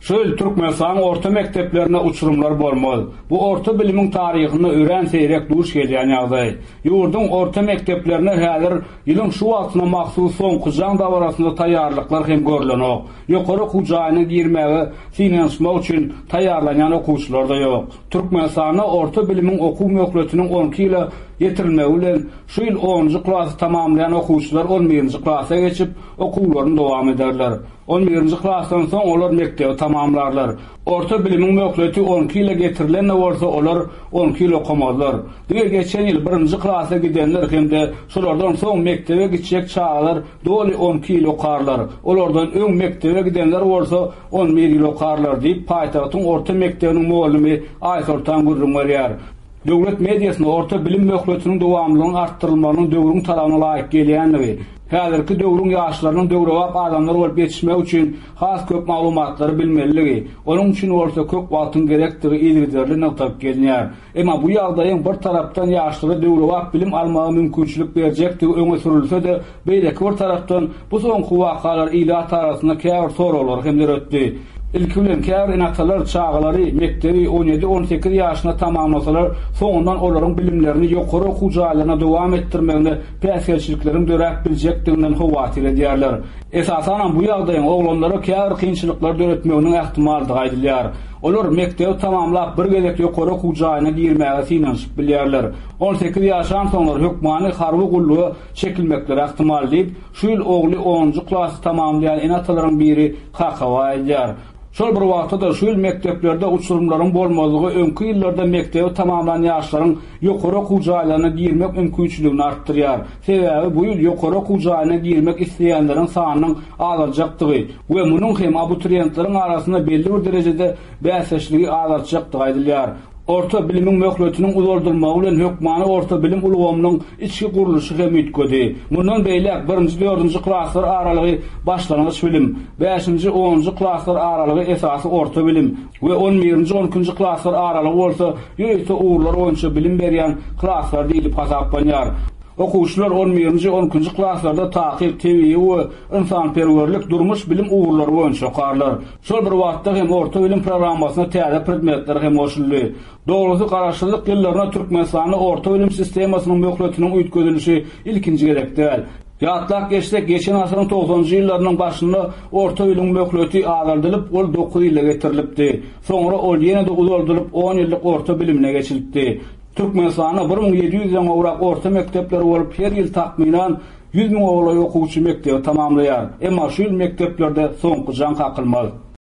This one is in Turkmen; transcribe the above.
Şöyle Türkmenistan orta mekteplerine uçurumlar bolmaly. Bu orta bilimin taryhyny öğren seyrek duş gelýän ýagdaý. Ýurdun orta mekteplerine häzir ýylyň şu wagtyna mahsus soňky jaň dawarasynda taýýarlyklar hem görlenok. Ýokary hujaýyna girmäge finansmak üçin taýýarlanýan okuwçylar da ýok. Türkmenistanda orta bilimin okuw möhletiniň 12 ýyla getirilmegi bilen şu ýyl 10-njy klasy tamamlayan okuwçylar 11-nji klasy geçip okuwlaryny dowam ederler. 11-nji klasdan soň olar mektebi tamamlarlar. Orta bilimin möhleti 12 ýyla getirilen bolsa olar 12 ýyl okamazlar. Diýer geçen ýyl 1-nji klasy gidenler hemde şolardan soň mektebe gitjek çağlar doly 12 ýyl okarlar. Olardan öň mektebe gidenler bolsa 11 ýyl okarlar diýip paýtagtyň orta mektebiniň muallimi Aýsortan Gürrüm berýär. Döwlet mediasyny orta bilim möhletiniň dowamlygyny artdyrylmagynyň döwrüň talabyna laýyk gelýänligi, häzirki döwrüň ýaşlarynyň döwrewap adamlar bolup ýetişmek üçin has köp maglumatlary bilmeligi, onuň üçin orta köp wagtyň gerekdigi ýygyderli noktaga gelýär. Emma bu ýagdaýyň bir tarapdan ýaşlara döwrewap bilim almagy mümkinçilik berjekdigi öňe sürilse de, beýleki bir tarapdan bu soňky wakalar ýylat arasyna käbir soralar hem ötdi. İlkilen kär enatalar çağlary mektebi 17-18 ýaşyna tamamlasalar, soňundan olaryň bilimlerini ýokary hujaýlaryna dowam etdirmegine päsgelçiliklerin dörek biljekdiginden howatyr edýärler. Esasan bu ýagdaýyň oglanlara kär kynçylyklar döretmeginiň ähtimaldygy aýdylýar. Olar mektebi tamamlap bir gezek ýokary hujaýyna girmäge finansyp bilýärler. 18 ýaşan soňlar hökmany harby gullugy çekilmekleri ähtimal diýip, şu ýyl ogly 10-njy klasy tamamlayan enatalaryň biri hakawa edýär. Şol bir wagtda şu ýyl mekteplerde uçurumlaryň bolmalygy öňki ýyllarda mektebi tamamlanan ýaşlaryň ýokary hujaýlaryna girmek mümkinçiligini artdyrýar. Sebäbi bu ýyl ýokary hujaýyna girmek isleýänleriň sanynyň azaljakdygy we munyň hem abituriyentleriň arasynda belli bir derejede bäsleşligi azaljakdygy aýdylýar. Orta bilimin möhletiniň uzoldurmagy bilen hökmany orta bilim ulgamynyň içki guruluşy hem ütkedi. Mundan beýlek 1-4-nji klaslar aralygy başlangyç bilim, 5-nji 10-njy klaslar aralygy esasy orta bilim we 11-nji 12-nji klaslar aralygy bolsa ýöýte uğurlar boýunça bilim berýän klaslar diýilip hasaplanýar. Okuwçylar 11-nji 12-nji klaslarda takyp, tebiýi we insanperwerlik durmuş bilim uğurlary boýunça okarlar. Şol bir wagtda hem orta bilim programmasyna täze predmetler hem oşuldy. Dogrusu garaşlyk ýyllaryna Türkmenistanyň orta bilim sistemasynyň möhletiniň üýtgedilişi ilkinji gerek däl. Ýatlak geçsek, geçen asyryň 90-njy ýyllarynyň başynda orta bilim möhleti azaldylyp, ol 9 ýyla getirilipdi. Soňra ol ýene-de uzaldylyp 10 ýyllyk orta bilimine geçilipdi. Türkmenistanda 1700-den owrak orta mektepler bolup, her ýyl takminan 100.000 oglay okuwçy mektebi tamamlaýar. Emma şu ýyl mekteplerde soňky jan kakylmaly.